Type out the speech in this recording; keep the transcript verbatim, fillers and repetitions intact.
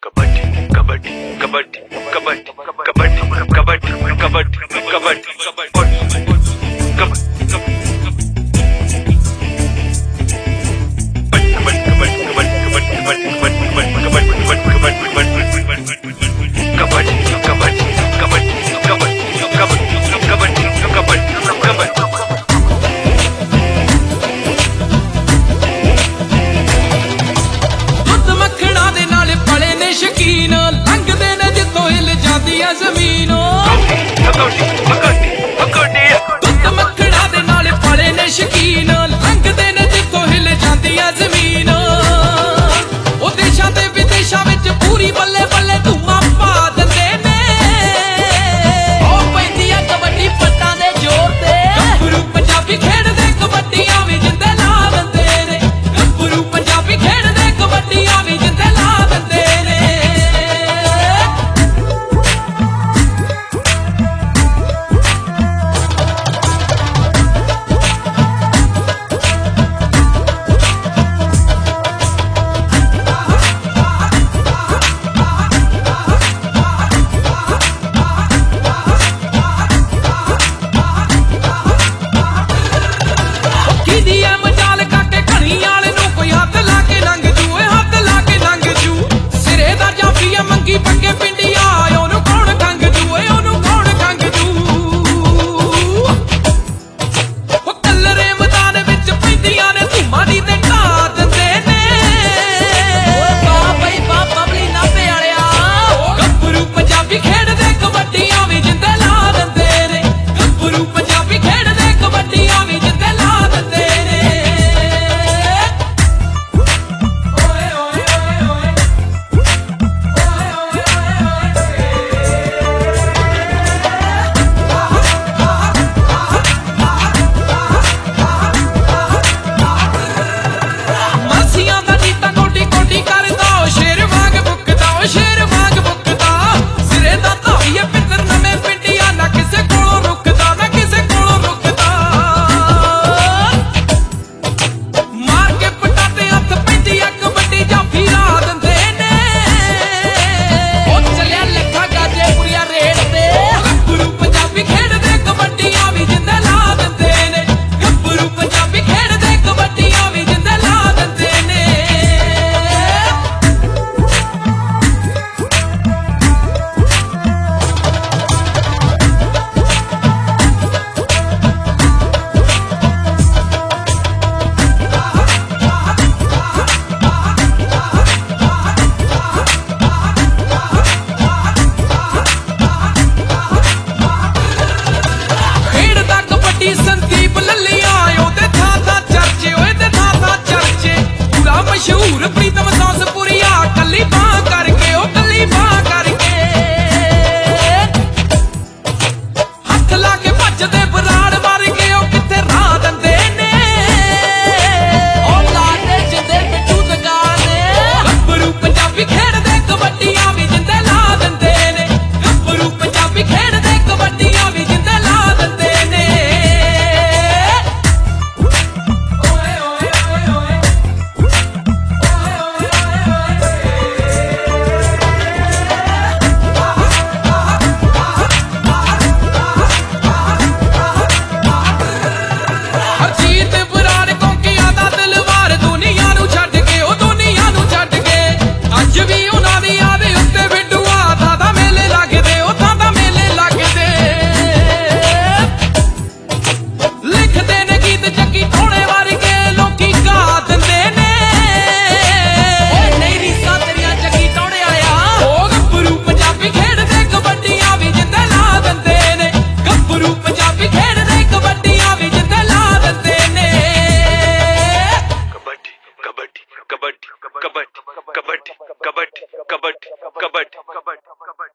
कबड्डी कबड्डी कबड्डी कबड्डी कबड्डी कबड्डी कबड्डी कबड्डी शकीन लंघदे ने जितों हिल जाती है जमीन दुध मक्खणा दे नाल पले ने शकीन लंघदे ने जितों हिल जाती है जमीन ओ देशां ते विदेशां विच पूरी बल्ले बल्ले धूमां पा दिंदे ने ओ पैंदी है कबड्डी पट्टां दे जोर ते गभरू पंजाबी खेडदे कबड्डियां भी जिंदे ला दिंदे ने गभरू पंजाबी खेडदे कबड्डियां भी जिंदे ला दिंदे ने पंगे पिंडिया ओनू कौन खंग जू ओनू कौन खंग जू ओ कलरे मैदान विच पैंदियां ने धूमां दी ते ढा दिंदे ने ओ बा बई बा बबली नाभे वालिया गभरू पंजाबी खेडदे कबड्डियां भी जिंदे ला दिंदे ने गभरू पंजाबी खेडदे कबड्डियां भी जिंदे ला दिंदे ने संदीप ललिया ओदे था था चर्चे ओदे था था चर्चे पूरा मशहूर प्रीतम सौंसपुरिया कली बां करके ओ कली बां करके हथ ला के भजदे बराड़ मार के ओ किथे राह दिंदे ने ओ लाडे जिंदे पिट्ठू लगाने गभरू पंजाबी खेडदे कबड्डियां भी जिंदे ला दिंदे ने गभरू पंजाबी खेडदे कबड्डियां भी जिंदे ला दिंदे ने कबड्डी कबड्डी कबड्डी कबड्डी कबड्डी कबड्डी कबड्डी